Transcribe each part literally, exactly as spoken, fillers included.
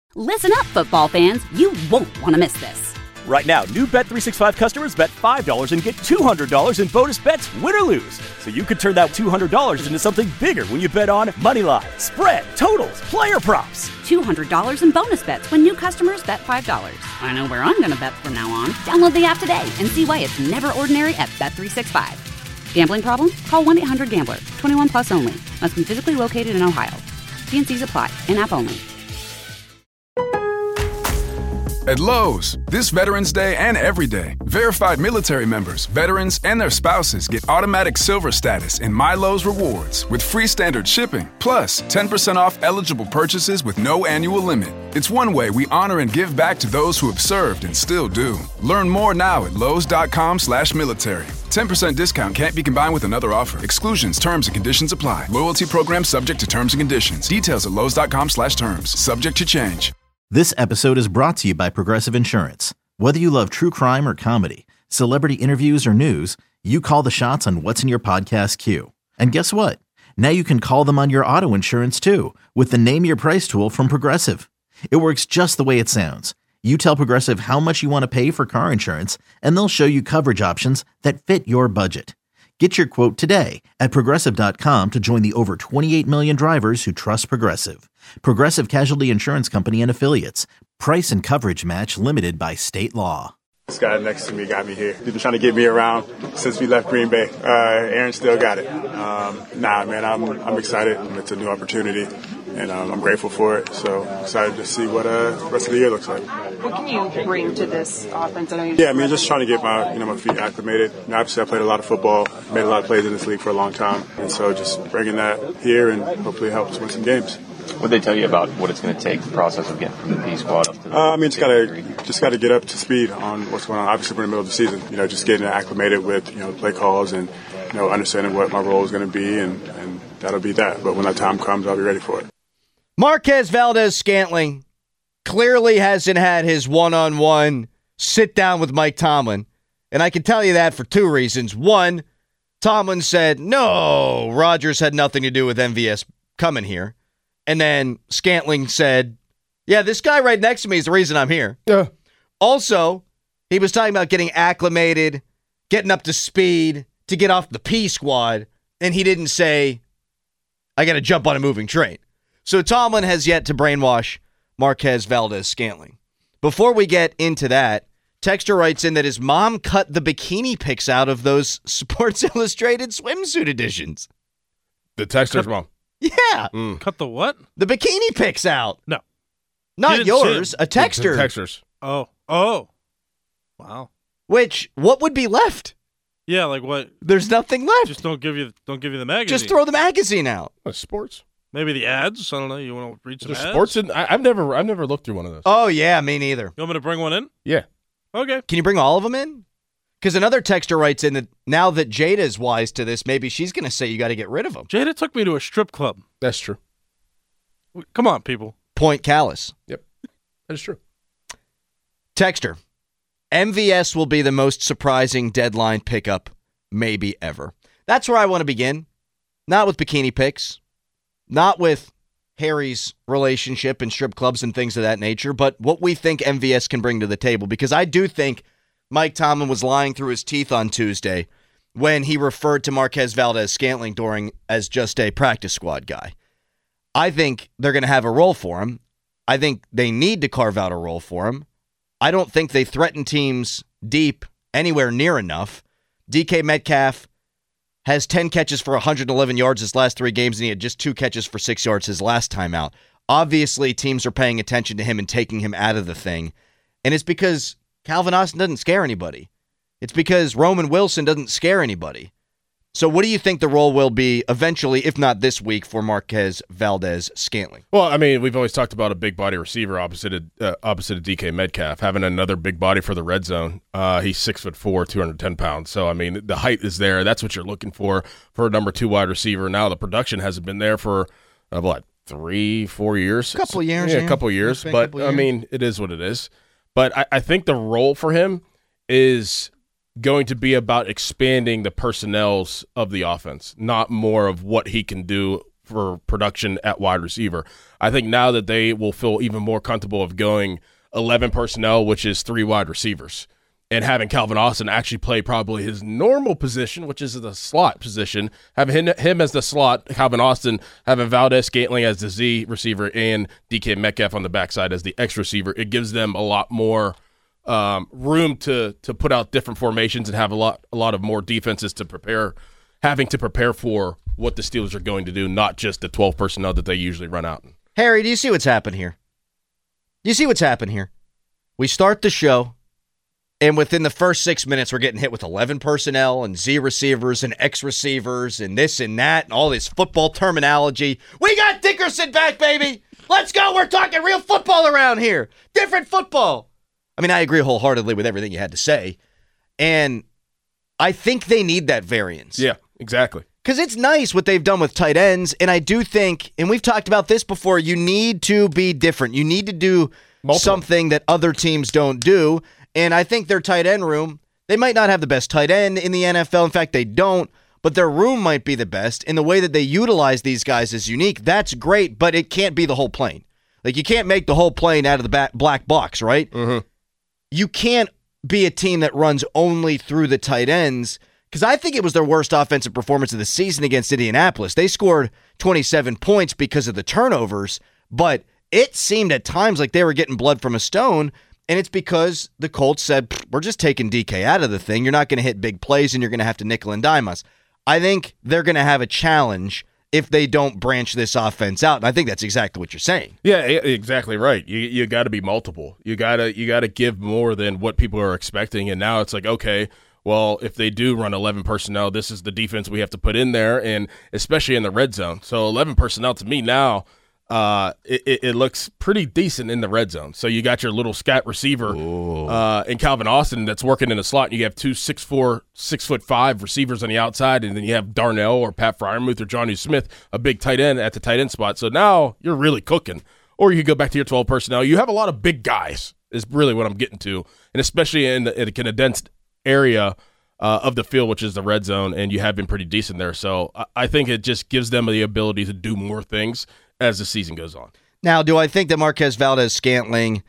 Listen up, football fans. You won't want to miss this. Right now, new Bet three sixty-five customers bet five dollars and get two hundred dollars in bonus bets, win or lose. So you could turn that two hundred dollars into something bigger when you bet on moneyline, spread, totals, player props. two hundred dollars in bonus bets when new customers bet five dollars. I know where I'm going to bet from now on. Download the app today and see why it's never ordinary at Bet three sixty-five. Gambling problem? Call one eight hundred gambler. twenty-one plus only. Must be physically located in Ohio. T and C's apply. In-app only. At Lowe's, this Veterans Day and every day, verified military members, veterans, and their spouses get automatic silver status in My Lowe's Rewards with free standard shipping, plus ten percent off eligible purchases with no annual limit. It's one way we honor and give back to those who have served and still do. Learn more now at lowes.com slash military. ten percent discount can't be combined with another offer. Exclusions, terms, and conditions apply. Loyalty program subject to terms and conditions. Details at lowes.com slash terms. Subject to change. This episode is brought to you by Progressive Insurance. Whether you love true crime or comedy, celebrity interviews or news, you call the shots on what's in your podcast queue. And guess what? Now you can call them on your auto insurance too with the Name Your Price tool from Progressive. It works just the way it sounds. You tell Progressive how much you want to pay for car insurance, and they'll show you coverage options that fit your budget. Get your quote today at Progressive dot com to join the over twenty-eight million drivers who trust Progressive. Progressive Casualty Insurance Company and Affiliates. Price and coverage match limited by state law. This guy next to me got me here. He's been trying to get me around since we left Green Bay. Uh, Aaron still got it. Um, nah, man, I'm I'm excited. It's a new opportunity, and um, I'm grateful for it. So excited to see what uh, the rest of the year looks like. What can you bring to this offense? I know you yeah, I mean, just trying to get my you know my feet acclimated. You know, obviously, I played a lot of football, made a lot of plays in this league for a long time, and so just bringing that here and hopefully help us win some games. What did they tell you about what it's going to take, the process of getting from the P squad up to the uh, I mean, just gotta just gotta get up to speed on what's going on. Obviously, we're in the middle of the season. You know, just getting acclimated with you know play calls and you know understanding what my role is going to be, and, and that'll be that. But when that time comes, I'll be ready for it. Marquez Valdes-Scantling clearly hasn't had his one-on-one sit down with Mike Tomlin, and I can tell you that for two reasons. One, Tomlin said no, Rodgers had nothing to do with M V S coming here. And then Scantling said, yeah, this guy right next to me is the reason I'm here. Yeah. Also, he was talking about getting acclimated, getting up to speed to get off the P squad, and he didn't say, I got to jump on a moving train. So Tomlin has yet to brainwash Marquez Valdes-Scantling. Before we get into that, Texter writes in that his mom cut the bikini pics out of those Sports Illustrated swimsuit editions. The Texter's mom. Yeah. Mm. Cut the what? The bikini pics out. No. Not yours. A texter. Texters. Oh. Oh. Wow. Which, what would be left? Yeah, like what? There's nothing left. Just don't give you don't give you the magazine. Just throw the magazine out. Uh, sports. Maybe the ads. I don't know. You want to read some There's ads? sports in, I, I've never I've never looked through one of those. Oh, yeah, me neither. You want me to bring one in? Yeah. Okay. Can you bring all of them in? Because another texter writes in that now that Jada's wise to this, maybe she's going to say you got to get rid of them. Jada took me to a strip club. That's true. Come on, people. Point Callous. Yep. That is true. Texter. M V S will be the most surprising deadline pickup maybe ever. That's where I want to begin. Not with bikini pics. Not with Harry's relationship and strip clubs and things of that nature, but what we think M V S can bring to the table. Because I do think Mike Tomlin was lying through his teeth on Tuesday when he referred to Marquez Valdes-Scantling during as just a practice squad guy. I think they're going to have a role for him. I think they need to carve out a role for him. I don't think they threaten teams deep anywhere near enough. D K Metcalf has ten catches for one hundred eleven yards his last three games, and he had just two catches for six yards his last time out. Obviously, teams are paying attention to him and taking him out of the thing. And it's because Calvin Austin doesn't scare anybody. It's because Roman Wilson doesn't scare anybody. So what do you think the role will be eventually, if not this week, for Marquez Valdes-Scantling? Well, I mean, we've always talked about a big body receiver opposite of, uh, opposite of D K Metcalf, having another big body for the red zone. Uh, he's six foot four, two hundred ten pounds. So, I mean, the height is there. That's what you're looking for for a number two wide receiver. Now the production hasn't been there for, uh, what, three, four years? A couple of years. Yeah, yeah. a couple of years. But, couple of I years. mean, it is what it is. But I, I think the role for him is going to be about expanding the personnels of the offense, not more of what he can do for production at wide receiver. I think now that they will feel even more comfortable of going eleven personnel, which is three wide receivers, and having Calvin Austin actually play probably his normal position, which is the slot position, having him, him as the slot, Calvin Austin, having Valdez-Scantling as the Z receiver, and D K Metcalf on the backside as the X receiver, it gives them a lot more um, room to to put out different formations and have a lot a lot of more defenses to prepare, having to prepare for what the Steelers are going to do, not just the twelve personnel that they usually run out. Harry, do you see what's happened here? Do you see what's happened here? We start the show, and within the first six minutes, we're getting hit with eleven personnel and Z receivers and X receivers and this and that and all this football terminology. We got Dickerson back, baby. Let's go. We're talking real football around here. Different football. I mean, I agree wholeheartedly with everything you had to say, and I think they need that variance. Yeah, exactly. Because it's nice what they've done with tight ends, and I do think, and we've talked about this before, you need to be different. You need to do Multiple. something that other teams don't do, and I think their tight end room, they might not have the best tight end in the N F L. In fact, they don't, but their room might be the best, and the way that they utilize these guys is unique. That's great, but it can't be the whole plane. Like, you can't make the whole plane out of the back, black box, right? Mm-hmm. You can't be a team that runs only through the tight ends, because I think it was their worst offensive performance of the season against Indianapolis. They scored twenty-seven points because of the turnovers, but it seemed at times like they were getting blood from a stone, and it's because the Colts said, we're just taking D K out of the thing. You're not going to hit big plays, and you're going to have to nickel and dime us. I think they're going to have a challenge if they don't branch this offense out, and I think that's exactly what you're saying. Yeah, exactly right. You you got to be multiple. You gotta you got to give more than what people are expecting, and now it's like, okay, well, if they do run eleven personnel, this is the defense we have to put in there, and especially in the red zone. So eleven personnel to me now, uh, it, it looks pretty decent in the red zone. So you got your little scat receiver uh, in Calvin Austin that's working in the slot, and you have two six four, six foot five receivers on the outside, and then you have Darnell or Pat Freiermuth or Jonnu Smith, a big tight end at the tight end spot. So now you're really cooking. Or you could go back to your twelve personnel. You have a lot of big guys is really what I'm getting to, and especially in, the, in a condensed area uh, of the field, which is the red zone, and you have been pretty decent there. So I, I think it just gives them the ability to do more things as the season goes on. Now, do I think that Marquez Valdez-Scantling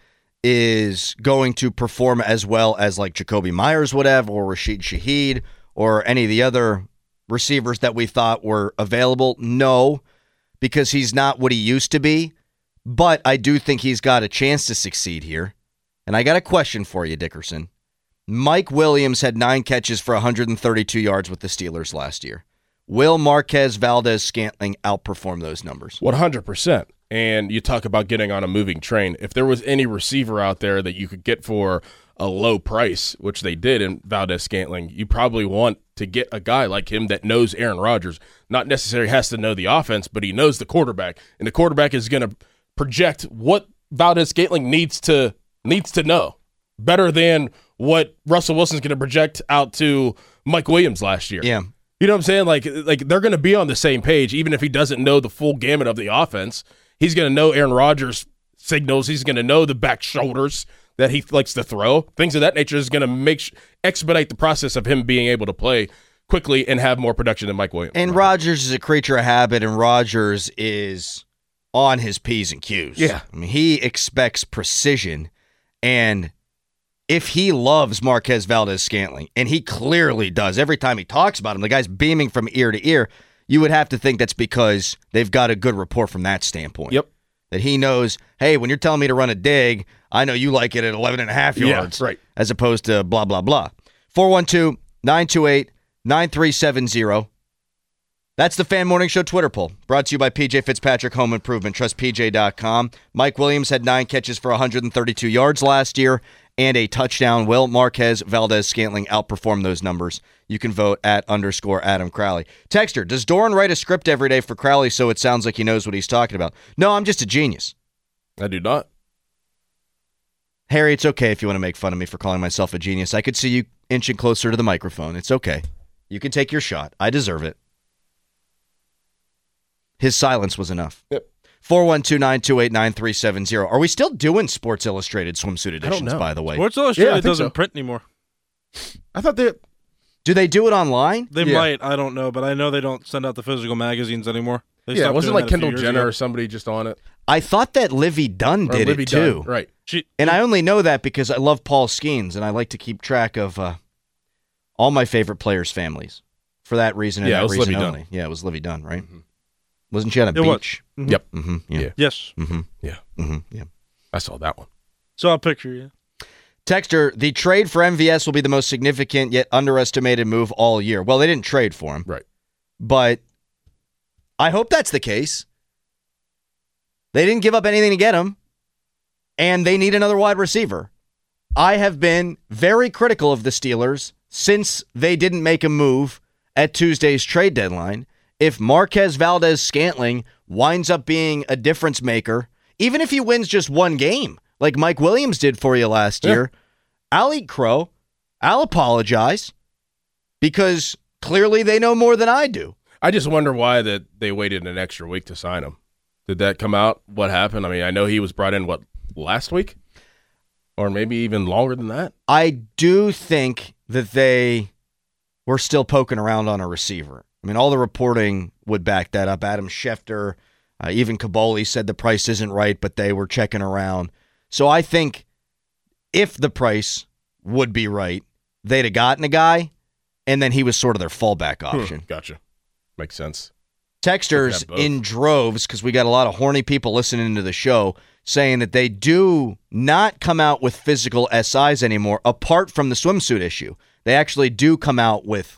is going to perform as well as like Jacoby Myers would have, or Rashid Shaheed, or any of the other receivers that we thought were available? No, because he's not what he used to be. But I do think he's got a chance to succeed here. And I got a question for you, Dickerson. Mike Williams had nine catches for one hundred thirty-two yards with the Steelers last year. Will Marquez Valdez-Scantling outperform those numbers? one hundred percent. And you talk about getting on a moving train. If there was any receiver out there that you could get for a low price, which they did in Valdez-Scantling, you probably want to get a guy like him that knows Aaron Rodgers. Not necessarily has to know the offense, but he knows the quarterback. And the quarterback is going to project what Valdez-Scantling needs to needs to know better than what Russell Wilson's going to project out to Mike Williams last year. Yeah. You know what I'm saying? Like, like they're going to be on the same page, even if he doesn't know the full gamut of the offense. He's going to know Aaron Rodgers' signals. He's going to know the back shoulders that he likes to throw. Things of that nature is going to make expedite the process of him being able to play quickly and have more production than Mike Williams. And Rodgers is a creature of habit, and Rodgers is on his P's and Q's. Yeah. I mean, he expects precision, and if he loves Marquez Valdez-Scantling, and he clearly does, every time he talks about him, the guy's beaming from ear to ear, you would have to think that's because they've got a good rapport from that standpoint. Yep. That he knows, hey, when you're telling me to run a dig, I know you like it at eleven and a half yards. Yeah, right. As opposed to blah, blah, blah. four one two, nine two eight, nine three seven zero. That's the Fan Morning Show Twitter poll, brought to you by P J Fitzpatrick Home Improvement. Trust P J dot com. Mike Williams had nine catches for one hundred thirty-two yards last year and a touchdown. Will Marquez Valdez-Scantling outperform those numbers? You can vote at underscore Adam Crowley. Texter, does Doran write a script every day for Crowley so it sounds like he knows what he's talking about? No, I'm just a genius. I do not. Harry, it's okay if you want to make fun of me for calling myself a genius. I could see you inching closer to the microphone. It's okay. You can take your shot. I deserve it. His silence was enough. Yep. four one two, nine two eight, nine three seven zero. Are we still doing Sports Illustrated swimsuit editions, by the way? Sports Illustrated Yeah, doesn't so. print anymore. I thought they... Do they do it online? They Yeah. might. I don't know, but I know they don't send out the physical magazines anymore. They Yeah, stopped wasn't doing like that a few Kendall years Jenner ago. or somebody just on it? I thought that Livy Dunn Or did Livy it too. Dunn, right. She, And I only know that because I love Paul Skeens, and I like to keep track of uh, all my favorite players' families. For that reason and Yeah, it that was reason Livy only. Dunn. Yeah, it was Livy Dunn, right? Mm-hmm. Wasn't she on a It was. beach? Mhm. Yep. Mm-hmm. Yeah. Yeah. Yes. Mm-hmm. Yeah. Mm-hmm. Yeah. I saw that one. Saw a picture, yeah. Texter, the trade for M V S will be the most significant yet underestimated move all year. Well, they didn't trade for him. Right. But I hope that's the case. They didn't give up anything to get him, and they need another wide receiver. I have been very critical of the Steelers since they didn't make a move at Tuesday's trade deadline. If Marquez Valdez-Scantling winds up being a difference maker, even if he wins just one game, like Mike Williams did for you last Yeah. year, I'll eat crow. I'll apologize because clearly they know more than I do. I just wonder why that they waited an extra week to sign him. Did that come out? What happened? I mean, I know he was brought in, what, last week? Or maybe even longer than that? I do think that they were still poking around on a receiver. I mean, all the reporting would back that up. Adam Schefter, uh, even Kaboli said the price isn't right, but they were checking around. So I think if the price would be right, they'd have gotten a guy, and then he was sort of their fallback option. Hmm, gotcha. Makes sense. Texters in droves, because we got a lot of horny people listening to the show, saying that they do not come out with physical S Is anymore, apart from the swimsuit issue. They actually do come out with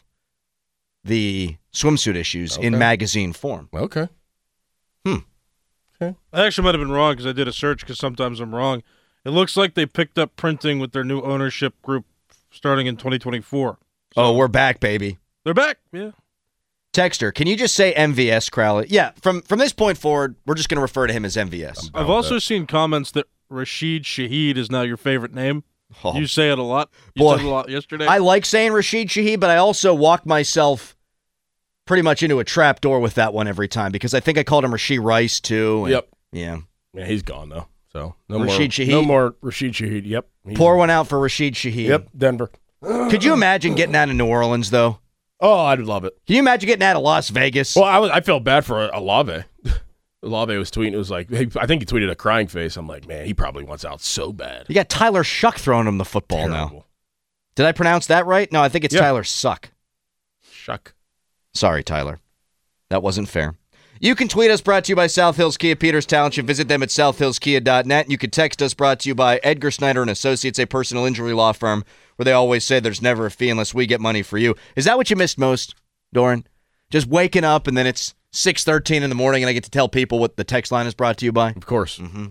the swimsuit issues in Okay. magazine form. Okay. Hmm. I actually might have been wrong because I did a search because sometimes I'm wrong. It looks like they picked up printing with their new ownership group starting in twenty twenty-four. Oh, we're back, baby. They're back, yeah. Texter, can you just say M V S, Crowley? Yeah, from from this point forward, we're just going to refer to him as M V S. I've also seen comments that Rashid Shaheed is now your favorite name. Oh. You say it a lot. You Boy, said it a lot yesterday. I like saying Rashid Shaheed, but I also walk myself pretty much into a trap door with that one every time because I think I called him Rashid Rice too. and- Yep. Yeah. Yeah, he's gone, though. So no Rashid more, Shaheed? No more Rashid Shaheed. Yep. He's- Pour one out for Rashid Shaheed. Yep, Denver. Could you imagine getting out of New Orleans, though? Oh, I'd love it. Can you imagine getting out of Las Vegas? Well, I, was, I felt bad for Olave. Olave was tweeting. It was like, hey, I think he tweeted a crying face. I'm like, man, he probably wants out so bad. You got Tyler Shuck throwing him the football now. Terrible. Did I pronounce that right? No, I think it's Yeah. Tyler Suck. Shuck. Sorry, Tyler. That wasn't fair. You can tweet us, brought to you by South Hills Kia Peters Township. Visit them at south hills kia dot net. You can text us, brought to you by Edgar Snyder and Associates, a personal injury law firm where they always say there's never a fee unless we get money for you. Is that what you missed most, Doran? Just waking up and then it's six thirteen in the morning and I get to tell people what the text line is brought to you by? Of course. Mm-hmm.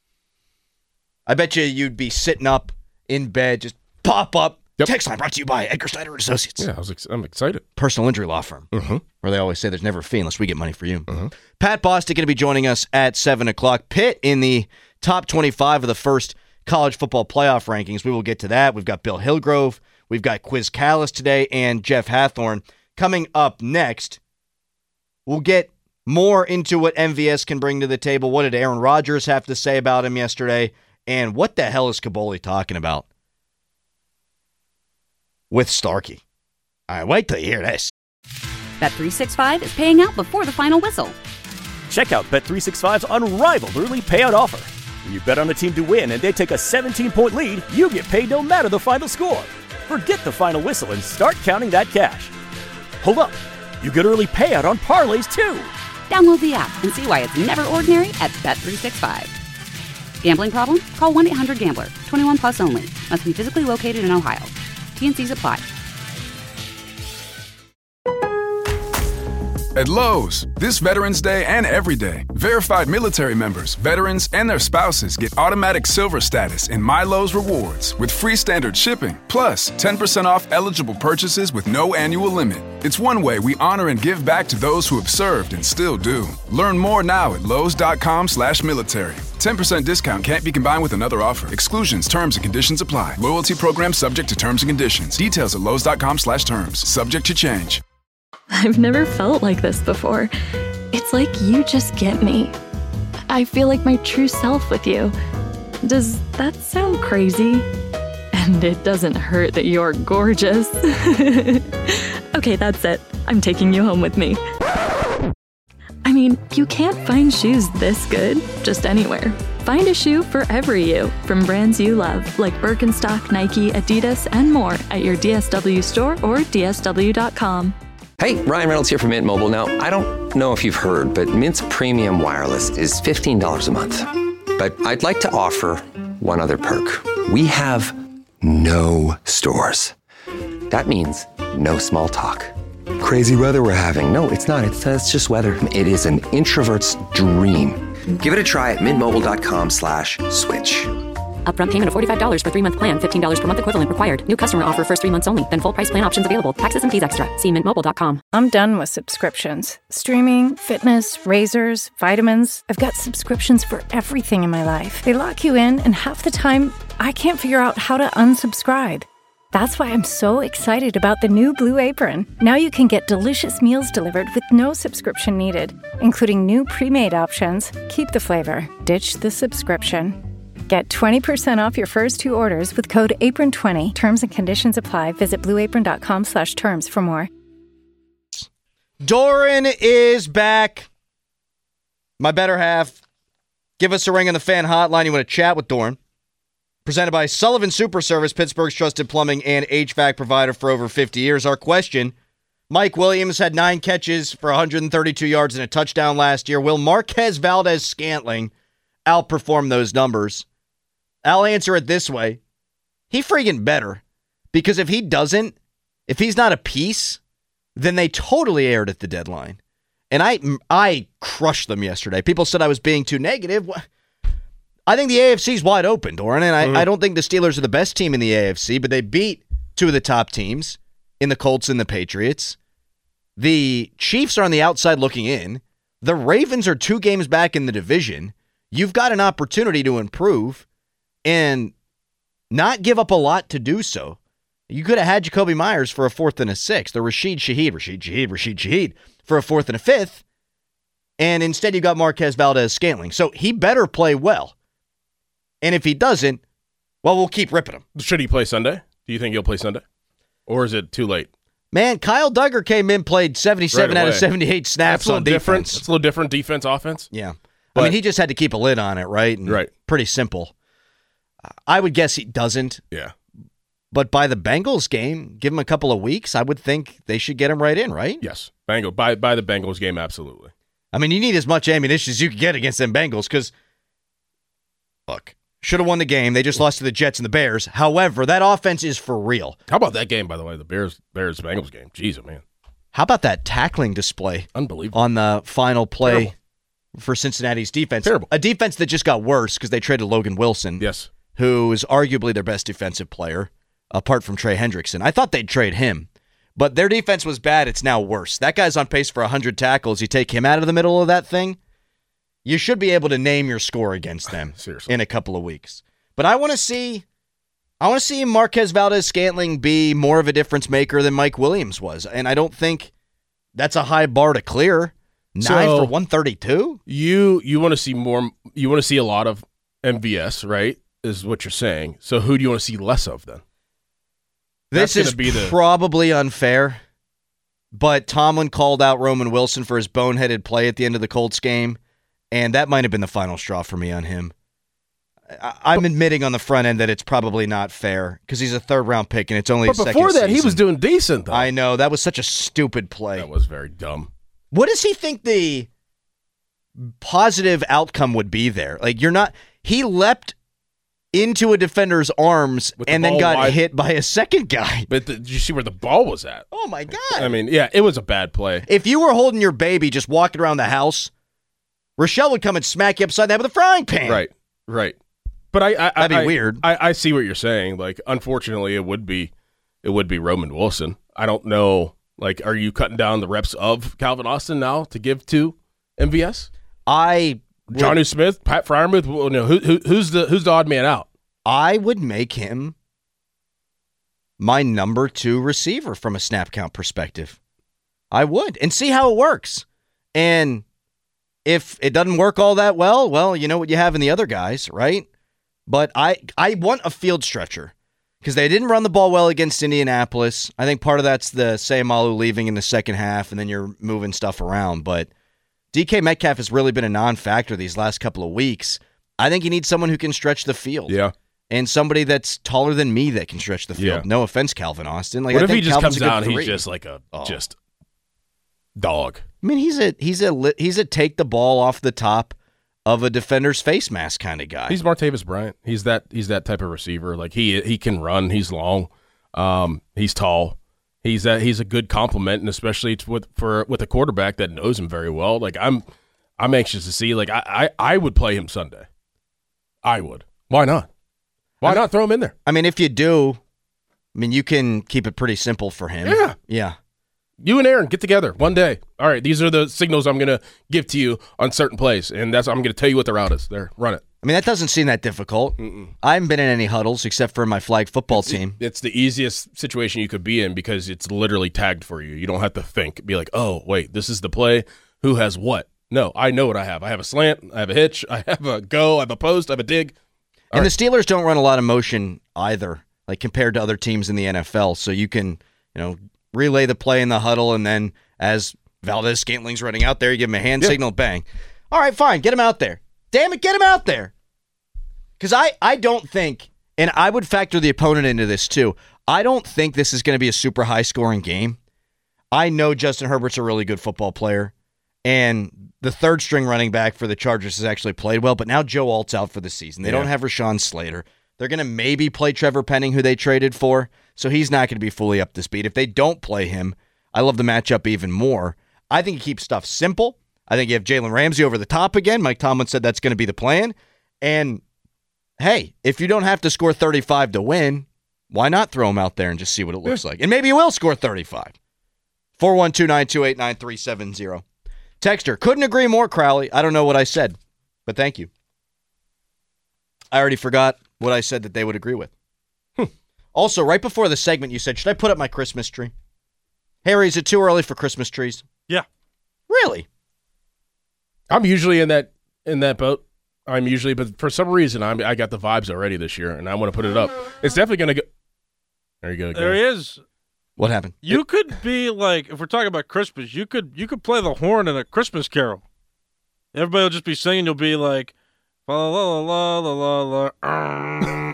I bet you you'd be sitting up in bed, just pop up. Yep. Text line brought to you by Edgar Snyder and Associates. Yeah, I was. Ex- I'm excited. Personal injury law firm, Mm-hmm. where they always say there's never a fee unless we get money for you. Mhm. Pat Bostic going to be joining us at seven o'clock. Pitt in the top twenty-five of the first college football playoff rankings. We will get to that. We've got Bill Hillgrove. We've got Quiz Callis today and Jeff Hathorn. Coming up next, we'll get more into what M V S can bring to the table. What did Aaron Rodgers have to say about him yesterday? And what the hell is Kaboli talking about with Starkey? All right, wait till you hear this. Bet three sixty-five is paying out before the final whistle. Check out Bet three sixty-five's unrivaled early payout offer. When you bet on a team to win and they take a seventeen-point lead, you get paid no matter the final score. Forget the final whistle and start counting that cash. Hold up. You get early payout on parlays, too. Download the app and see why it's never ordinary at Bet three sixty-five. Gambling problem? Call one eight hundred gambler. twenty-one plus only. Must be physically located in Ohio. T N Cs apply. At Lowe's, this Veterans Day and every day, verified military members, veterans, and their spouses get automatic silver status in My Lowe's Rewards with free standard shipping, plus ten percent off eligible purchases with no annual limit. It's one way we honor and give back to those who have served and still do. Learn more now at lowes.com slash military. ten percent discount can't be combined with another offer. Exclusions, terms, and conditions apply. Loyalty program subject to terms and conditions. Details at lowes.com slash terms. Subject to change. I've never felt like this before. It's like you just get me. I feel like my true self with you. Does that sound crazy? And it doesn't hurt that you're gorgeous. Okay, that's it. I'm taking you home with me. I mean, you can't find shoes this good just anywhere. Find a shoe for every you, from brands you love, like Birkenstock, Nike, Adidas, and more at your D S W store or D S W dot com. Hey, Ryan Reynolds here from Mint Mobile. Now, I don't know if you've heard, but Mint's premium wireless is fifteen dollars a month. But I'd like to offer one other perk. We have no stores. That means no small talk. Crazy weather we're having. No, it's not. It's, uh, it's just weather. It is an introvert's dream. Give it a try at mintmobile.com slash switch. Upfront payment of forty-five dollars for three-month plan, fifteen dollars per month equivalent required. New customer offer first three months only, then full price plan options available. Taxes and fees extra. See mint mobile dot com. I'm done with subscriptions. Streaming, fitness, razors, vitamins. I've got subscriptions for everything in my life. They lock you in, and half the time, I can't figure out how to unsubscribe. That's why I'm so excited about the new Blue Apron. Now you can get delicious meals delivered with no subscription needed, including new pre-made options. Keep the flavor, ditch the subscription. Get twenty percent off your first two orders with code apron twenty. Terms and conditions apply. Visit blueapron.com slash terms for more. Doran is back. My better half. Give us a ring on the fan hotline. You want to chat with Doran. Presented by Sullivan Super Service, Pittsburgh's trusted plumbing and H V A C provider for over fifty years. Our question, Mike Williams had nine catches for one hundred thirty-two yards and a touchdown last year. Will Marquez Valdes-Scantling outperform those numbers? I'll answer it this way. He friggin' better. Because if he doesn't, if he's not a piece, then they totally aired at the deadline. And I, I crushed them yesterday. People said I was being too negative. I think the A F C's wide open, Doran, and I, mm-hmm. I don't think the Steelers are the best team in the A F C, but they beat two of the top teams in the Colts and the Patriots. The Chiefs are on the outside looking in. The Ravens are two games back in the division. You've got an opportunity to improve and not give up a lot to do so. You could have had Jacoby Myers for a fourth and a sixth, or Rashid Shaheed, Rashid Shaheed, Rashid Shaheed for a fourth and a fifth, and instead you got Marquez Valdes-Scantling. So he better play well. And if he doesn't, well, we'll keep ripping him. Should he play Sunday? Do you think he'll play Sunday? Or is it too late? Man, Kyle Duggar came in, played seventy-seven right out of seventy-eight snaps That's on defense. It's a little different defense, offense. Yeah. But, I mean, he just had to keep a lid on it, right? And right. Pretty simple. I would guess he doesn't. Yeah. But by the Bengals game, give him a couple of weeks, I would think they should get him right in, right? Yes. Bengal, by, by the Bengals game, absolutely. I mean, you need as much ammunition as you can get against them Bengals because, look, should have won the game. They just lost to the Jets and the Bears. However, that offense is for real. How about that game, by the way, the Bears Bears Bengals game? Jeez, man. How about that tackling display? Unbelievable. On the final play Terrible. for Cincinnati's defense. Terrible. A defense that just got worse because they traded Logan Wilson. Yes. Who is arguably their best defensive player, apart from Trey Hendrickson. I thought they'd trade him, but their defense was bad. It's now worse. That guy's on pace for one hundred tackles. You take him out of the middle of that thing, you should be able to name your score against them Seriously. in a couple of weeks. But I want to see I want to see Marquez Valdes-Scantling be more of a difference maker than Mike Williams was, and I don't think that's a high bar to clear. Nine so for one thirty-two? You you want to see more, you want to see a lot of M V S, right? Is what you're saying. So who do you want to see less of then? This That's is be the... probably unfair, but Tomlin called out Roman Wilson for his boneheaded play at the end of the Colts game, and that might have been the final straw for me on him. I- I'm but, admitting on the front end that it's probably not fair because he's a third-round pick, and it's only but his second before that, season. he was doing decent, though. I know. That was such a stupid play. That was very dumb. What does he think the positive outcome would be there? Like, you're not... He leapt into a defender's arms With the and then got wide. hit by a second guy. But the, did you see where the ball was at? Oh, my God. I mean, yeah, it was a bad play. If you were holding your baby just walking around the house, Rochelle would come and smack you upside the head with a frying pan. Right, right. But I, I That'd be I, weird. I, I see what you're saying. Like, unfortunately, it would be, it would be Roman Wilson. I don't know. Like, are you cutting down the reps of Calvin Austin now to give to M V S? I would, Jonnu Smith, Pat Fryermuth. Well, no, who, who, who's the who's the odd man out? I would make him my number two receiver from a snap count perspective. I would, and see how it works. And if it doesn't work all that well, well, you know what you have in the other guys, right? But I, I want a field stretcher because they didn't run the ball well against Indianapolis. I think part of that's the Sayamalu leaving in the second half, and then you're moving stuff around. But D K Metcalf has really been a non-factor these last couple of weeks. I think you need someone who can stretch the field. Yeah. And somebody that's taller than me that can stretch the field. Yeah. No offense, Calvin Austin. Like, what I if think he just Calvin's comes a good out and three. he's just like a Oh. just dog? I mean, he's a he's a li- he's a take the ball off the top of a defender's face mask kind of guy. He's Martavis Bryant. He's that he's that type of receiver. Like he he can run. He's long. Um, he's tall. He's a, he's a good complement, and especially to, with for with a quarterback that knows him very well. Like I'm I'm anxious to see. Like I I, I would play him Sunday. I would. Why not? Why I mean, not throw him in there? I mean, if you do, I mean, you can keep it pretty simple for him. Yeah. Yeah. You and Aaron get together one day. All right, these are the signals I'm going to give to you on certain plays, and that's I'm going to tell you what the route is. There, run it. I mean, that doesn't seem that difficult. Mm-mm. I haven't been in any huddles except for my flag football it's, team. It's the easiest situation you could be in because it's literally tagged for you. You don't have to think. Be like, oh, wait, this is the play. Who has what? No, I know what I have. I have a slant. I have a hitch. I have a go. I have a post. I have a dig. All and right. the Steelers don't run a lot of motion either, like compared to other teams in the N F L. So you can, you know, relay the play in the huddle, and then as Valdez Scantling's running out there, you give him a hand yeah. signal, bang. All right, fine, get him out there. Damn it, get him out there. Because I, I don't think, and I would factor the opponent into this too, I don't think this is going to be a super high-scoring game. I know Justin Herbert's a really good football player, and the third-string running back for the Chargers has actually played well, but now Joe Alt's out for the season. They Yeah. don't have Rashawn Slater. They're going to maybe play Trevor Penning, who they traded for, so he's not going to be fully up to speed. If they don't play him, I love the matchup even more. I think you keep stuff simple. I think you have Jalen Ramsey over the top again. Mike Tomlin said that's going to be the plan. And, hey, if you don't have to score thirty-five to win, why not throw him out there and just see what it looks like? And maybe you will score thirty-five. four one two, nine two eight, nine three seven zero. Texter, couldn't agree more, Crowley. I don't know what I said, but thank you. I already forgot what I said that they would agree with. Hmm. Also, right before the segment, you said, should I put up my Christmas tree? Harry, is it too early for Christmas trees? Yeah. Really? I'm usually in that in that boat. I'm usually, but for some reason, I'm I got the vibes already this year, and I want to put it up. It's definitely going to go. There you go. There he is. What happened? You it, could be like, if we're talking about Christmas, you could you could play the horn in a Christmas carol. Everybody will just be singing. You'll be like, la la la la la la la.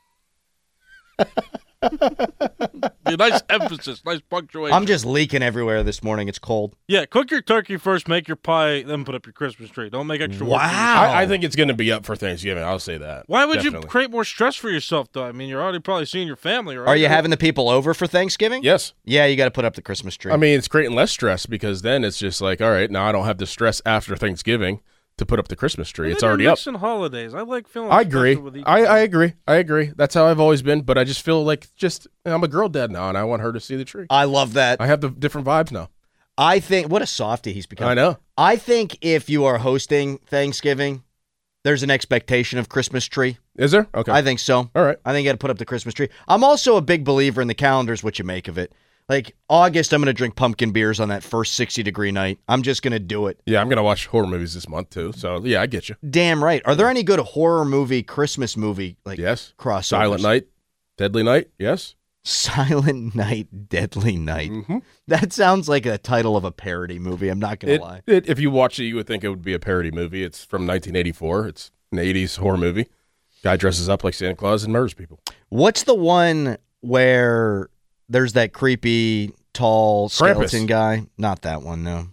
Be nice emphasis, nice punctuation. I'm just leaking everywhere this morning. It's cold. Yeah, cook your turkey first, make your pie, then put up your Christmas tree. Don't make extra work. Wow. I, I think it's going to be up for Thanksgiving. I'll say that. Why would Definitely. you create more stress for yourself, though? I mean, you're already probably seeing your family, right? Are you having the people over for Thanksgiving? Yes. Yeah, you got to put up the Christmas tree. I mean, it's creating less stress because then it's just like, all right, now I don't have the stress after Thanksgiving to put up the Christmas tree. Well, it's already up. Holidays. I like feeling. I agree. With each I, I agree. I agree. That's how I've always been. But I just feel like just I'm a girl dad now, and I want her to see the tree. I love that. I have the different vibes now. I think what a softie he's become. I know. I think if you are hosting Thanksgiving, there's an expectation of Christmas tree. Is there? Okay. I think so. All right. I think you got to put up the Christmas tree. I'm also a big believer in the calendars, what you make of it. Like, August, I'm going to drink pumpkin beers on that first sixty-degree night. I'm just going to do it. Yeah, I'm going to watch horror movies this month, too. So, yeah, I get you. Damn right. Are there any good horror movie, Christmas movie, like, yes. crossovers? Silent Night, Deadly Night, yes. Silent Night, Deadly Night. Mm-hmm. That sounds like a title of a parody movie. I'm not going It, to lie. it, if you watch it, you would think it would be a parody movie. It's from nineteen eighty-four. It's an eighties horror movie. Guy dresses up like Santa Claus and murders people. What's the one where there's that creepy, tall skeleton Krampus. guy? Not that one, no.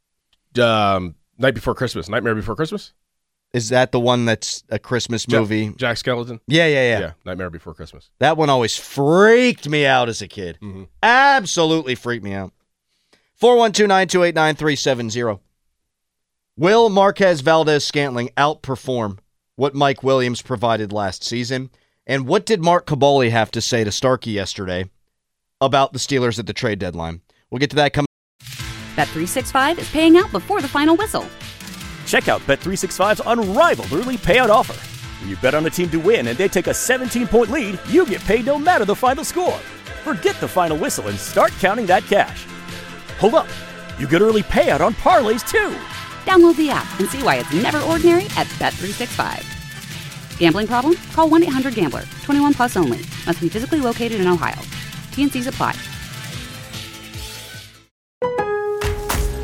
Um, Night Before Christmas. Nightmare Before Christmas? Is that the one that's a Christmas Jack, movie? Jack Skeleton? Yeah, yeah, yeah, Yeah, Nightmare Before Christmas. That one always freaked me out as a kid. Mm-hmm. Absolutely freaked me out. four one two, nine two eight, nine three seven zero. Will Marquez Valdez Scantling outperform what Mike Williams provided last season? And what did Mark Kaboly have to say to Starkey yesterday about the Steelers at the trade deadline? We'll get to that coming. Bet three sixty-five is paying out before the final whistle. Check out Bet three sixty-five's unrivaled early payout offer. When you bet on a team to win and they take a seventeen-point lead, you get paid no matter the final score. Forget the final whistle and start counting that cash. Hold up. You get early payout on parlays, too. Download the app and see why it's never ordinary at Bet three sixty-five. Gambling problem? Call one eight hundred gambler. twenty-one plus only. Must be physically located in Ohio. T and C's apply.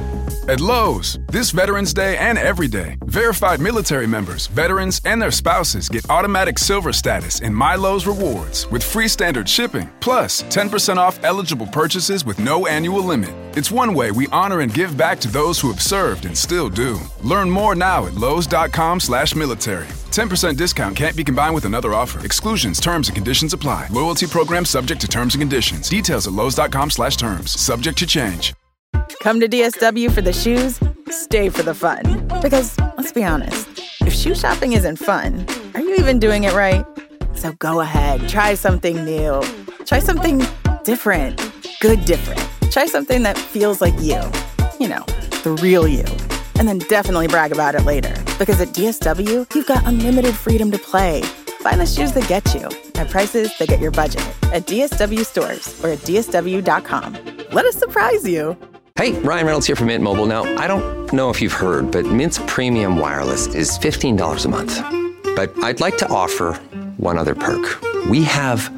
At Lowe's, this Veterans Day and every day, verified military members, veterans, and their spouses get automatic silver status in My Lowe's Rewards with free standard shipping, plus ten percent off eligible purchases with no annual limit. It's one way we honor and give back to those who have served and still do. Learn more now at lowes.com slash military. ten percent discount can't be combined with another offer. Exclusions, terms, and conditions apply. Loyalty program subject to terms and conditions. Details at lowes.com slash terms. Subject to change. Come to D S W for the shoes, stay for the fun. Because, let's be honest, if shoe shopping isn't fun, are you even doing it right? So go ahead, try something new. Try something different. Good different. Try something that feels like you. You know, the real you. And then definitely brag about it later. Because at D S W, you've got unlimited freedom to play. Find the shoes that get you at prices that get your budget at D S W stores or at D S W dot com. Let us surprise you. Hey, Ryan Reynolds here from Mint Mobile. Now, I don't know if you've heard, but Mint's premium wireless is fifteen dollars a month. But I'd like to offer one other perk. We have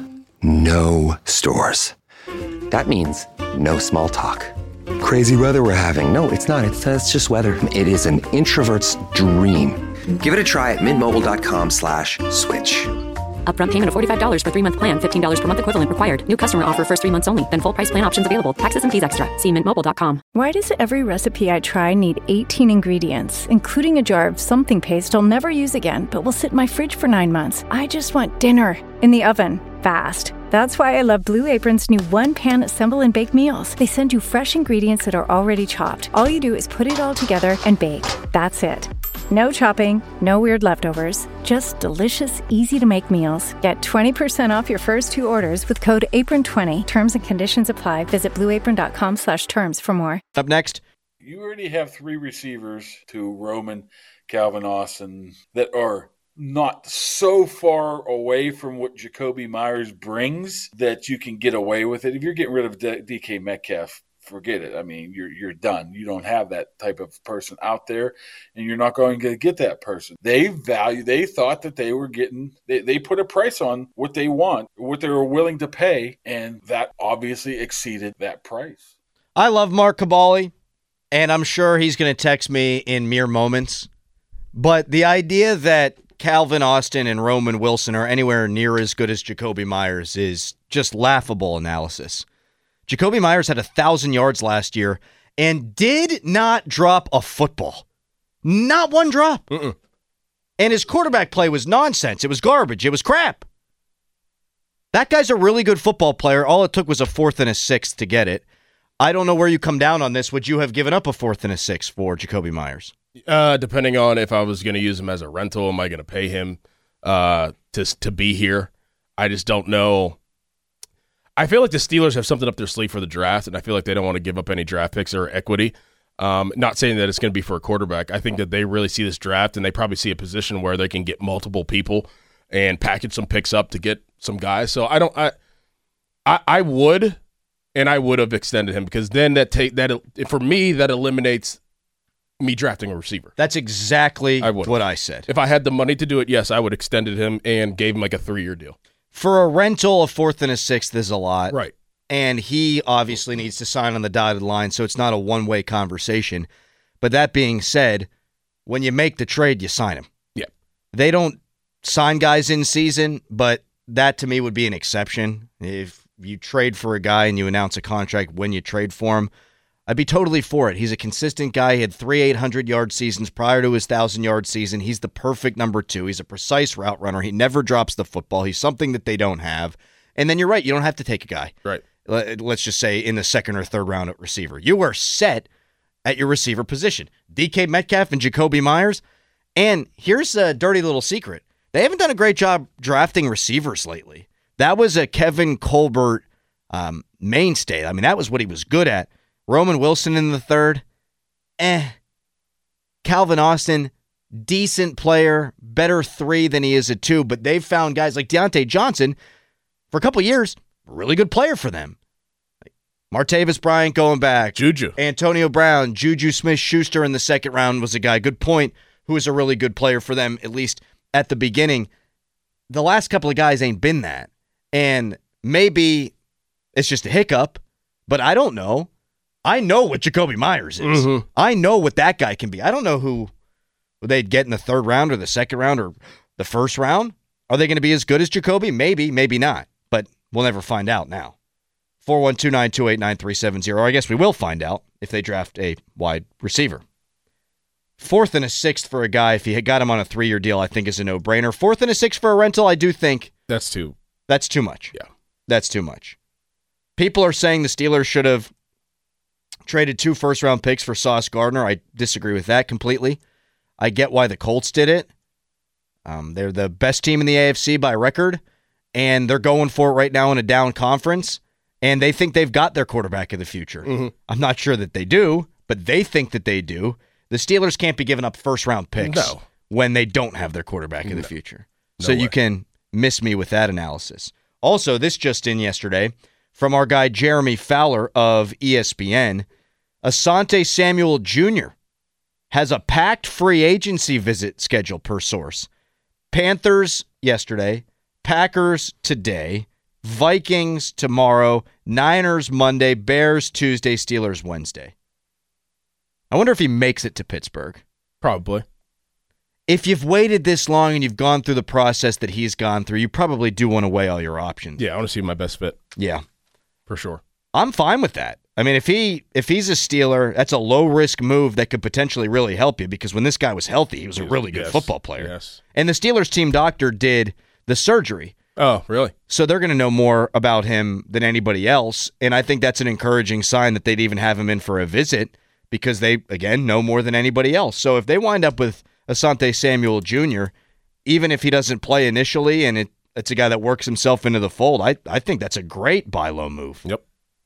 no stores. That means no small talk. Crazy weather we're having. No, it's not. It's, uh, it's just weather. It is an introvert's dream. Give it a try at mintmobile.com slash switch. Upfront payment of forty-five dollars for three-month plan, fifteen dollars per month equivalent required. New customer offer first three months only. Then full price plan options available. Taxes and fees extra. See mint mobile dot com. Why does every recipe I try need eighteen ingredients, including a jar of something paste I'll never use again, but will sit in my fridge for nine months? I just want dinner in the oven, fast. That's why I love Blue Apron's new one-pan assemble and bake meals. They send you fresh ingredients that are already chopped. All you do is put it all together and bake. That's it. No chopping, no weird leftovers, just delicious, easy-to-make meals. Get twenty percent off your first two orders with code apron twenty. Terms and conditions apply. Visit blueapron.com slash terms for more. Up next. You already have three receivers to Roman, Calvin Austin that are not so far away from what Jakobi Meyers brings that you can get away with it. If you're getting rid of D K Metcalf, forget it. I mean, you're you're done. You don't have that type of person out there, and you're not going to get that person. They value, they thought that they were getting, they, they put a price on what they want, what they were willing to pay, and that obviously exceeded that price. I love Mark Kaboly, and I'm sure he's going to text me in mere moments. But the idea that Calvin Austin and Roman Wilson are anywhere near as good as Jakobi Meyers is just laughable analysis. Jakobi Meyers had one thousand yards last year and did not drop a football. Not one drop. Mm-mm. And his quarterback play was nonsense. It was garbage. It was crap. That guy's a really good football player. All it took was a fourth and a sixth to get it. I don't know where you come down on this. Would you have given up a fourth and a sixth for Jakobi Meyers? Uh, depending on if I was going to use him as a rental, am I going to pay him uh, to to be here? I just don't know. I feel like the Steelers have something up their sleeve for the draft, and I feel like they don't want to give up any draft picks or equity. Um, not saying that it's going to be for a quarterback. I think that they really see this draft, and they probably see a position where they can get multiple people and package some picks up to get some guys. So I don't. I I, I would, and I would have extended him because then that take that for me that eliminates me drafting a receiver. That's exactly I what I said. If I had the money to do it, yes, I would have extended him and gave him like a three-year deal. For a rental, a fourth and a sixth is a lot. Right. And he obviously needs to sign on the dotted line, so it's not a one-way conversation. But that being said, when you make the trade, you sign him. Yeah. They don't sign guys in season, but that to me would be an exception. If you trade for a guy and you announce a contract when you trade for him, I'd be totally for it. He's a consistent guy. He had three eight hundred-yard seasons prior to his one thousand-yard season. He's the perfect number two. He's a precise route runner. He never drops the football. He's something that they don't have. And then you're right. You don't have to take a guy. Right. Let's just say in the second or third round at receiver. You are set at your receiver position. D K Metcalf and Jakobi Meyers. And here's a dirty little secret. They haven't done a great job drafting receivers lately. That was a Kevin Colbert um, mainstay. I mean, that was what he was good at. Roman Wilson in the third, eh. Calvin Austin, decent player, better three than he is at two, but they've found guys like Deontay Johnson, for a couple of years, a really good player for them. Martavis Bryant going back. Juju. Antonio Brown, Juju Smith-Schuster in the second round was a guy, good point, who was a really good player for them, at least at the beginning. The last couple of guys ain't been that. And maybe it's just a hiccup, but I don't know. I know what Jacoby Myers is. Mm-hmm. I know what that guy can be. I don't know who, who they'd get in the third round or the second round or the first round. Are they going to be as good as Jacoby? Maybe, maybe not. But we'll never find out now. four one two, nine two eight, nine three seven zero. I guess we will find out if they draft a wide receiver. Fourth and a sixth for a guy, if he had got him on a three-year deal, I think is a no-brainer. Fourth and a sixth for a rental, I do think. That's too. That's too much. Yeah. That's too much. People are saying the Steelers should have traded two first-round picks for Sauce Gardner. I disagree with that completely. I get why the Colts did it. Um, they're the best team in the A F C by record, and they're going for it right now in a down conference, and they think they've got their quarterback of the future. Mm-hmm. I'm not sure that they do, but they think that they do. The Steelers can't be giving up first-round picks no. when they don't have their quarterback of the no. future. No so way. you can miss me with that analysis. Also, this just in yesterday from our guy Jeremy Fowler of E S P N, Asante Samuel Junior has a packed free agency visit scheduled per source. Panthers yesterday, Packers today, Vikings tomorrow, Niners Monday, Bears Tuesday, Steelers Wednesday. I wonder if he makes it to Pittsburgh. Probably. If you've waited this long and you've gone through the process that he's gone through, you probably do want to weigh all your options. Yeah, I want to see my best fit. Yeah. For sure. I'm fine with that. I mean, if he if he's a Steeler, that's a low-risk move that could potentially really help you because when this guy was healthy, he was a really good yes. football player. Yes. And the Steelers team doctor did the surgery. Oh, really? So they're going to know more about him than anybody else, and I think that's an encouraging sign that they'd even have him in for a visit because they, again, know more than anybody else. So if they wind up with Asante Samuel Junior, even if he doesn't play initially and it, it's a guy that works himself into the fold, I, I think that's a great buy low move. Yep.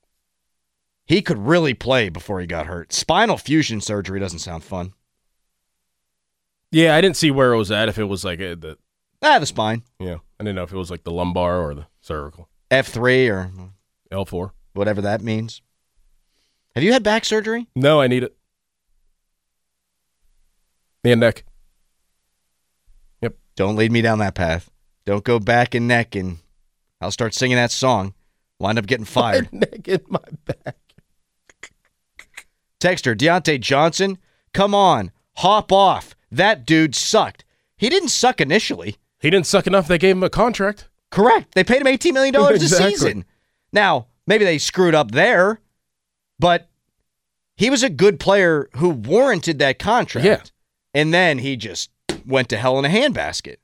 He could really play before he got hurt. Spinal fusion surgery doesn't sound fun. Yeah, I didn't see where it was at, if it was like a, the... Ah, the spine. Yeah, I didn't know if it was like the lumbar or the cervical. F three or... L four. Whatever that means. Have you had back surgery? No, I need it. Knee and neck. Yep. Don't lead me down that path. Don't go back and neck and I'll start singing that song. Wind up getting fired. My neck in my back. Texter, Deontay Johnson, come on, hop off. That dude sucked. He didn't suck initially. He didn't suck enough. They gave him a contract. Correct. They paid him eighteen million dollars Exactly. a season. Now, maybe they screwed up there, but he was a good player who warranted that contract. Yeah. And then he just went to hell in a handbasket.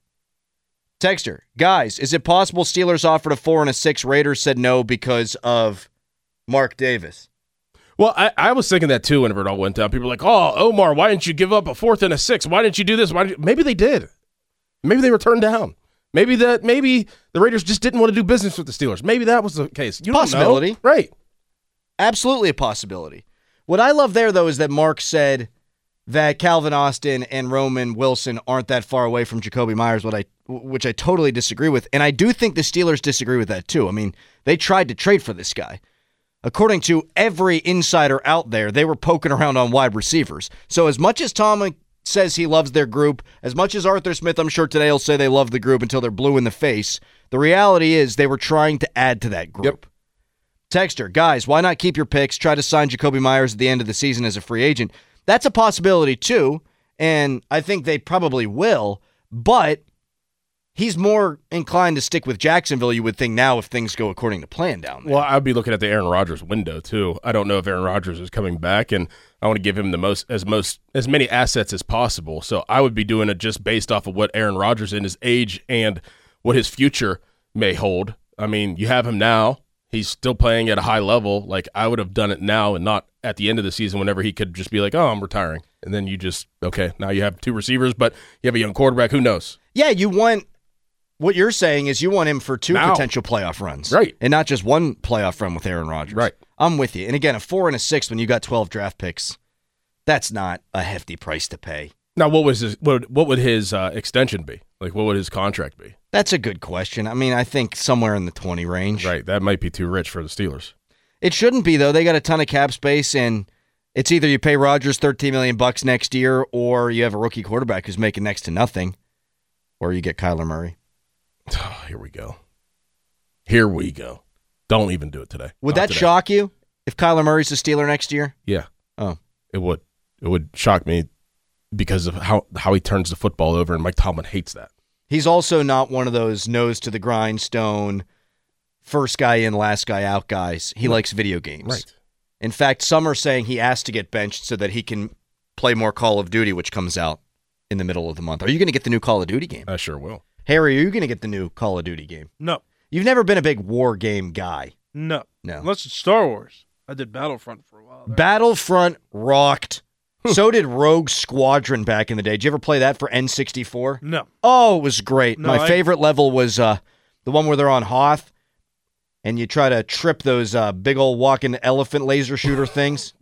Texter, guys, is it possible Steelers offered a four and a six? Raiders said no because of Mark Davis. Well, I, I was thinking that too whenever it all went down. People were like, oh, Omar, why didn't you give up a fourth and a six? Why didn't you do this? Why didn't you? Maybe they did. Maybe they were turned down. Maybe that. Maybe the Raiders just didn't want to do business with the Steelers. Maybe that was the case. You Possibility. Don't know. Right. Absolutely a possibility. What I love there, though, is that Mark said that Calvin Austin and Roman Wilson aren't that far away from Jacoby Myers, what I, which I totally disagree with. And I do think the Steelers disagree with that, too. I mean, they tried to trade for this guy. According to every insider out there, they were poking around on wide receivers. So as much as Tom says he loves their group, as much as Arthur Smith, I'm sure today will say they love the group until they're blue in the face, the reality is they were trying to add to that group. Yep. Texter, guys, why not keep your picks? Try to sign Jacoby Myers at the end of the season as a free agent. That's a possibility, too, and I think they probably will, but he's more inclined to stick with Jacksonville, you would think, now if things go according to plan down there. Well, I'd be looking at the Aaron Rodgers window, too. I don't know if Aaron Rodgers is coming back, and I want to give him the most as most as many assets as possible, so I would be doing it just based off of what Aaron Rodgers in his age and what his future may hold. I mean, you have him now. He's still playing at a high level. Like, I would have done it now and not at the end of the season whenever he could just be like, oh, I'm retiring. And then you just, okay, now you have two receivers, but you have a young quarterback. Who knows? Yeah, you want, what you're saying is you want him for two Now. potential playoff runs. Right. And not just one playoff run with Aaron Rodgers. Right. I'm with you. And again, a four and a six when you got twelve draft picks, that's not a hefty price to pay. Now, what was his, what, what would his uh, extension be? Like, what would his contract be? That's a good question. I mean, I think somewhere in the twenty range. Right. That might be too rich for the Steelers. It shouldn't be, though. They got a ton of cap space, and it's either you pay Rodgers thirteen million dollars bucks next year, or you have a rookie quarterback who's making next to nothing, or you get Kyler Murray. Oh, here we go. Here we go. Don't even do it today. Would Not that today. shock you If Kyler Murray's a Steeler next year? Yeah. Oh. It would. It would shock me because of how, how he turns the football over, and Mike Tomlin hates that. He's also not one of those nose to the grindstone, first guy in, last guy out guys. He right. likes video games. Right. In fact, some are saying he asked to get benched so that he can play more Call of Duty, which comes out in the middle of the month. Are you going to get the new Call of Duty game? I sure will. Harry, are you going to get the new Call of Duty game? No. You've never been a big war game guy. No. No. Unless it's Star Wars. I did Battlefront for a while. There. Battlefront rocked. So did Rogue Squadron back in the day. Did you ever play that for N sixty-four? No. Oh, it was great. No, My I... favorite level was uh, the one where they're on Hoth, and you try to trip those uh, big old walking elephant laser shooter things.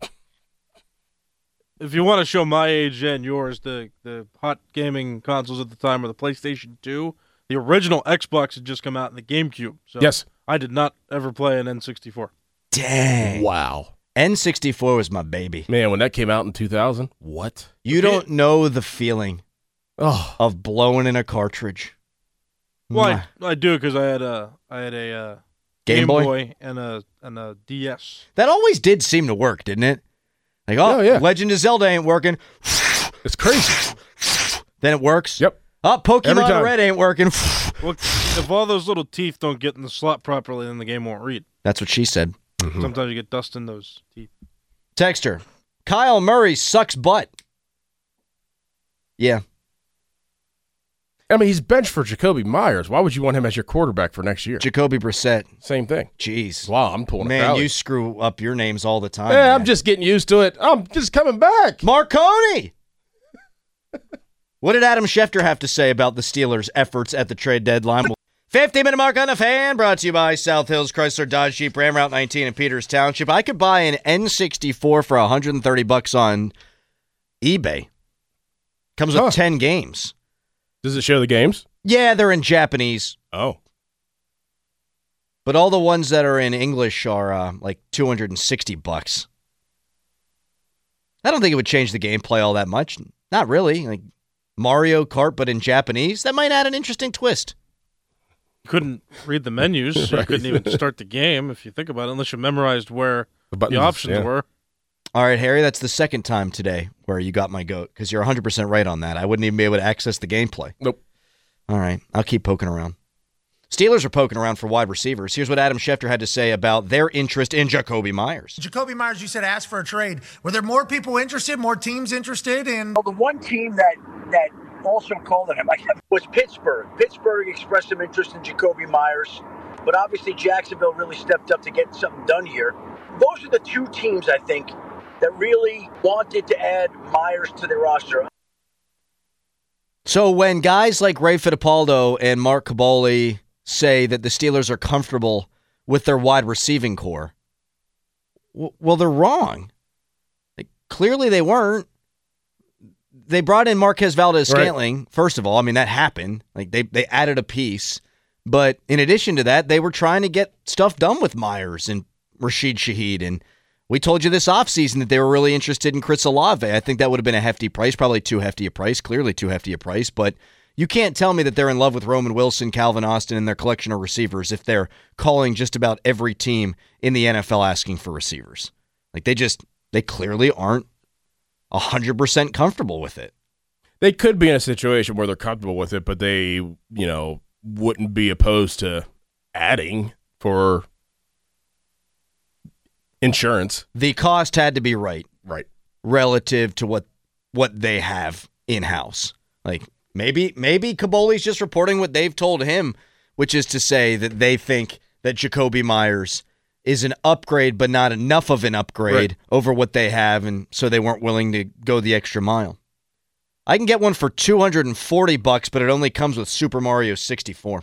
If you want to show my age and yours, the, the hot gaming consoles at the time were the PlayStation two. The original Xbox had just come out in the GameCube. So yes. I did not ever play an N sixty-four. Dang. Wow. N sixty-four was my baby. Man, when that came out in two thousand, what? You don't know the feeling oh. of blowing in a cartridge. Well, I, I do because I had a I had a uh, Game, Game Boy? Boy and a and a D S. That always did seem to work, didn't it? Like, oh, oh yeah. Legend of Zelda ain't working. It's crazy. Then it works. Yep. Oh, Pokemon Red ain't working. Well, if all those little teeth don't get in the slot properly, then the game won't read. That's what she said. Mm-hmm. Sometimes you get dust in those teeth. Texter, Kyle Murray sucks butt. Yeah. I mean, he's benched for Jacoby Myers. Why would you want him as your quarterback for next year? Jacoby Brissett. Same thing. Jeez. Wow, I'm pulling Man, a crowd. you screw up your names all the time. Yeah, man. I'm just getting used to it. I'm just coming back. Marconi! What did Adam Schefter have to say about the Steelers' efforts at the trade deadline? fifty-minute mark on the Fan, brought to you by South Hills Chrysler Dodge Jeep Ram Route nineteen in Peters Township. I could buy an N sixty-four for one hundred thirty bucks on eBay. Comes with huh. ten games. Does it show the games? Yeah, they're in Japanese. Oh. But all the ones that are in English are uh, like two hundred sixty bucks. I don't think it would change the gameplay all that much. Not really. Like Mario Kart, but in Japanese, that might add an interesting twist. Couldn't read the menus, so Right. you couldn't even start the game if you think about it, unless you memorized where The, the, buttons, options yeah. were. All right, Harry, that's the second time today where you got my goat, because you're one hundred percent right on that. I wouldn't even be able to access the gameplay. Nope. All right, I'll keep poking around. Steelers are poking around for wide receivers. Here's what Adam Schefter had to say about their interest in Jacoby Myers. Jacoby Myers, you said ask for a trade. Were there more people interested, more teams interested in? Well, the one team that that also called on him was Pittsburgh. Pittsburgh expressed some interest in Jacoby Myers, but obviously Jacksonville really stepped up to get something done here. Those are the two teams, I think, that really wanted to add Myers to their roster. So when guys like Ray Fittipaldo and Mark Caboli say that the Steelers are comfortable with their wide receiving core, w- well, they're wrong. Like, clearly they weren't. They brought in Marquez Valdes-Scantling, right. First of all. I mean, that happened. Like they, they added a piece. But in addition to that, they were trying to get stuff done with Myers and Rashid Shaheed. And we told you this offseason that they were really interested in Chris Olave. I think that would have been a hefty price, probably too hefty a price, clearly too hefty a price. But you can't tell me that they're in love with Roman Wilson, Calvin Austin, and their collection of receivers if they're calling just about every team in the N F L asking for receivers. Like they just, they clearly aren't one hundred percent comfortable with it. They could be in a situation where they're comfortable with it, but they, you know, wouldn't be opposed to adding for insurance. The cost had to be right. Right. Relative to what what they have in-house. Like, maybe maybe Caboli's just reporting what they've told him, which is to say that they think that Jacoby Myers is an upgrade, but not enough of an upgrade right. over what they have, and so they weren't willing to go the extra mile. I can get one for two hundred forty bucks, but it only comes with Super Mario sixty-four.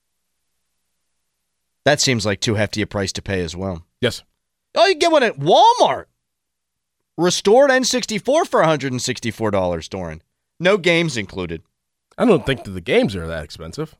That seems like too hefty a price to pay as well. Yes. Oh, you can get one at Walmart. Restored N sixty-four for one hundred sixty-four dollars, Doran. No games included. I don't think that the games are that expensive.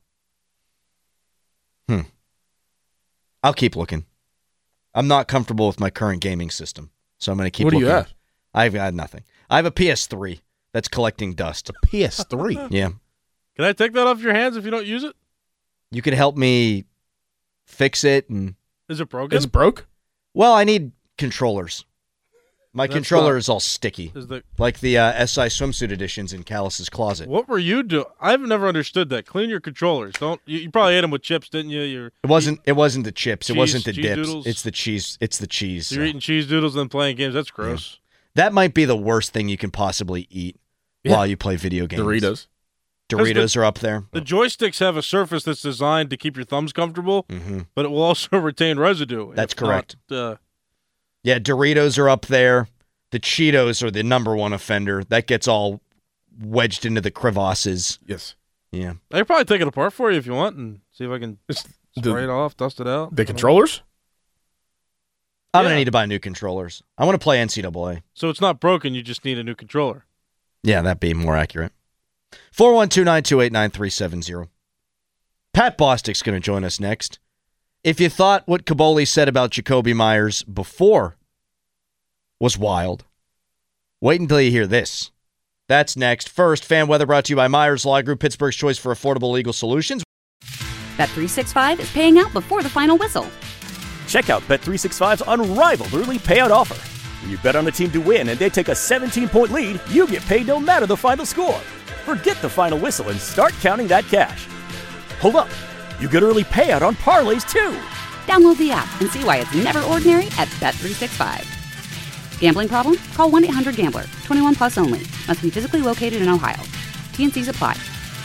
Hmm. I'll keep looking. I'm not comfortable with my current gaming system, so I'm going to keep what looking. What do you have? I've got nothing. I have a P S three that's collecting dust. A P S three? Yeah. Can I take that off your hands if you don't use it? You could help me fix it. And Is it broken? It's broke? Well, I need controllers. My That's controller not- is all sticky, Is the- like the uh, S I swimsuit editions in Callus's closet. What were you doing? I've never understood that. Clean your controllers. Don't you, you probably ate them with chips, didn't you? You're, It wasn't. It wasn't the chips. it Cheese- wasn't the cheese dips. doodles? It's the cheese. It's the cheese. you're eating cheese doodles and then playing games. That's gross. That might be the worst thing you can possibly eat Yeah. while you play video games. Doritos. Doritos are up there. The joysticks have a surface that's designed to keep your thumbs comfortable, Mhm. but it will also retain residue. That's if not, correct. uh, Yeah, Doritos are up there. The Cheetos are the number one offender. That gets all wedged into the crevasses. Yes. Yeah. I can probably take it apart for you if you want and see if I can the- spray it off, dust it out. The controllers? I'm going to need to buy new controllers. I want to play N C double A. So it's not broken. You just need a new controller. Yeah, that'd be more accurate. four one two, nine two eight, nine three seven zero. Pat Bostic's going to join us next. If you thought what Kaboli said about Jacoby Myers before was wild, wait until you hear this. That's next. First, fan weather brought to you by Myers Law Group, Pittsburgh's choice for affordable legal solutions. Bet three sixty-five is paying out before the final whistle. Check out Bet three sixty-five's unrivaled early payout offer. When you bet on a team to win and they take a seventeen-point lead, you get paid no matter the final score. Forget the final whistle and start counting that cash. Hold up. You get early payout on parlays, too. Download the app and see why it's never ordinary at Bet three sixty-five. Gambling problem? Call one eight hundred gambler. twenty-one plus only. Must be physically located in Ohio. T and C's apply.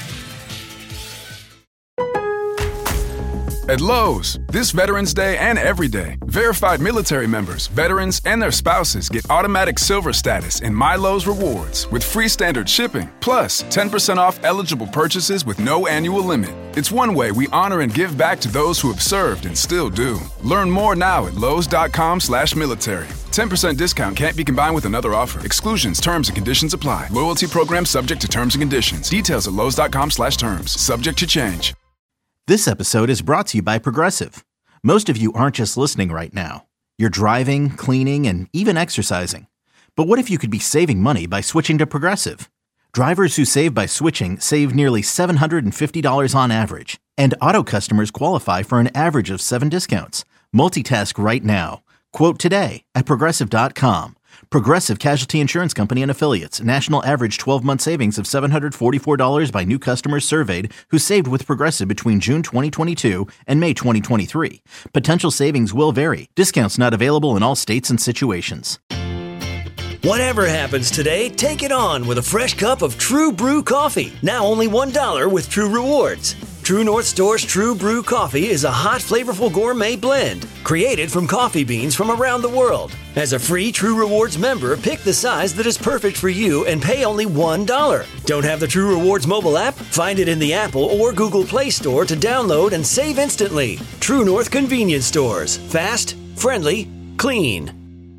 At Lowe's, this Veterans Day and every day, verified military members, veterans, and their spouses get automatic silver status in My Lowe's Rewards with free standard shipping, plus ten percent off eligible purchases with no annual limit. It's one way we honor and give back to those who have served and still do. Learn more now at lowes.com slash military. ten percent discount can't be combined with another offer. Exclusions, terms, and conditions apply. Loyalty program subject to terms and conditions. Details at lowes.com slash terms. Subject to change. This episode is brought to you by Progressive. Most of you aren't just listening right now. You're driving, cleaning, and even exercising. But what if you could be saving money by switching to Progressive? Drivers who save by switching save nearly seven hundred fifty dollars on average. And auto customers qualify for an average of seven discounts. Multitask right now. Quote today at Progressive dot com. Progressive Casualty Insurance Company and Affiliates. National average twelve-month savings of seven hundred forty-four dollars by new customers surveyed who saved with Progressive between June twenty twenty-two and May twenty twenty-three. Potential savings will vary. Discounts not available in all states and situations. Whatever happens today, take it on with a fresh cup of True Brew coffee. Now only one dollar with True Rewards. True North Store's True Brew coffee is a hot, flavorful gourmet blend created from coffee beans from around the world. As a free True Rewards member, pick the size that is perfect for you and pay only one dollar. Don't have the True Rewards mobile app? Find it in the Apple or Google Play Store to download and save instantly. True North Convenience Stores. Fast, friendly, clean.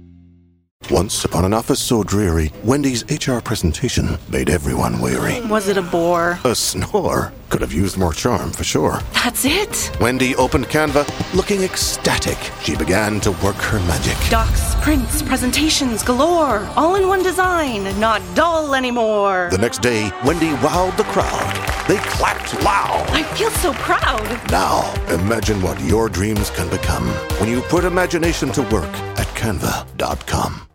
Once upon an office so dreary, Wendy's H R presentation made everyone weary. Was it a bore? A snore. Could have used more charm, for sure. That's it? Wendy opened Canva, looking ecstatic. She began to work her magic. Docs, prints, presentations galore. All in one design, not dull anymore. The next day, Wendy wowed the crowd. They clapped loud. I feel so proud. Now, imagine what your dreams can become when you put imagination to work at canva dot com.